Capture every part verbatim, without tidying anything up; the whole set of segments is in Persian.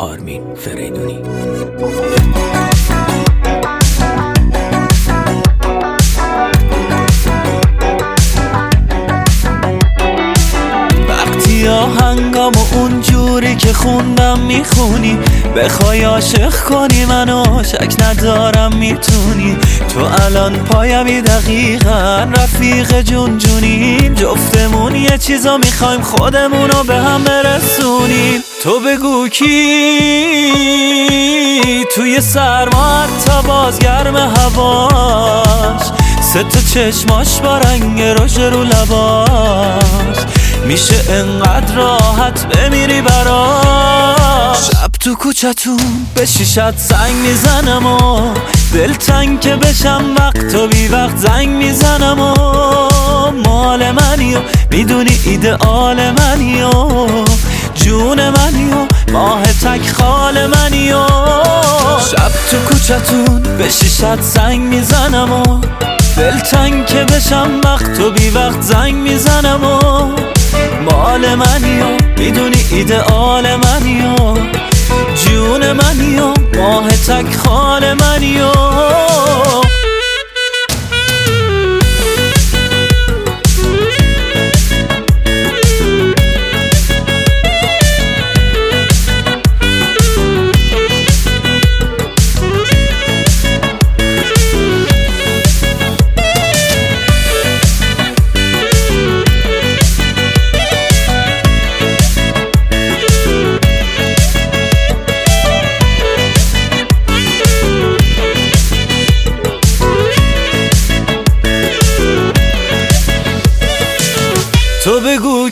آرمین فریدونی. آهنگام و اون جوری که خوندم میخونی، بخوای عاشق کنی منو شک ندارم میتونی. تو الان پایمی دقیقا رفیق جون جونیم، جفتمون یه چیزا میخوایم خودمونو به هم برسونیم. تو بگو کی توی سرما تا بازگرم هواش، سه تا چشماش با رنگ رژ رو لباش، میشه انقدر راحت بمیری براش. شب تو کوچتون به شیشت زنگ میزنم و دلتنگ که بشم وقت و بی وقت زنگ میزنم و مال منی و میدونی ایدئال منی و جون منی و ماه تک خال منی و شب تو کوچتون به شیشت زنگ میزنم و دلتنگ که بشم وقت و بی وقت زنگ میزنم و مال منی و میدونی ایدئال منی و جون منی و ماه تک خال منی و تو بگو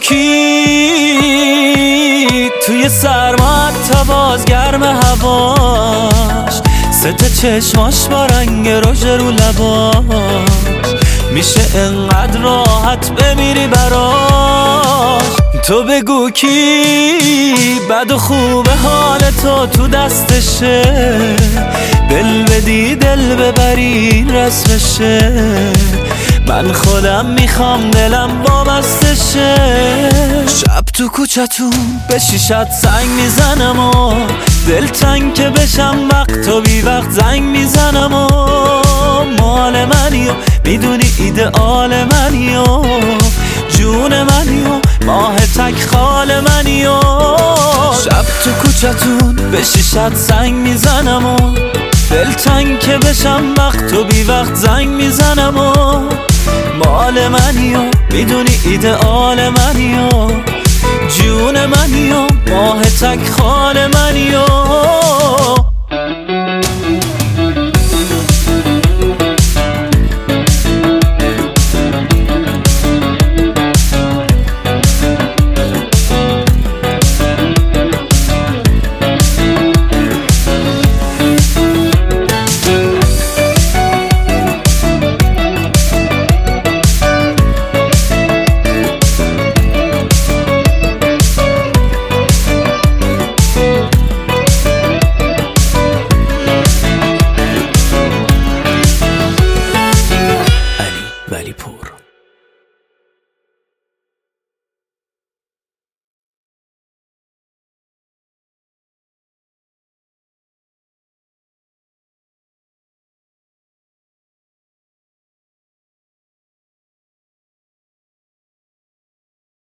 کی توی سرما تا بازگرم هواش، سه تا چشماش با رنگ رژ رو لباش، میشه انقدر راحت بمیری براش. تو بگو کی بد و خوب حال تو تو دستشه، دل بدی دل ببری رسمشه، من خودم میخوام دلم وابسته شه. شب تو کوچتون به شیشت زنگ میزنم و دلتنگ که بشم وقت و بی وقت زنگ میزنم و مال منی و میدونی ایدئال منی و جون منی و ماه تک خال منی و شب تو کوچتون به شیشت زنگ میزنم و دلتنگ که بشم وقت و بی وقت زنگ میزنم و مال منی و میدونی ایدئال منی و جون منی و ماه تک خال منی و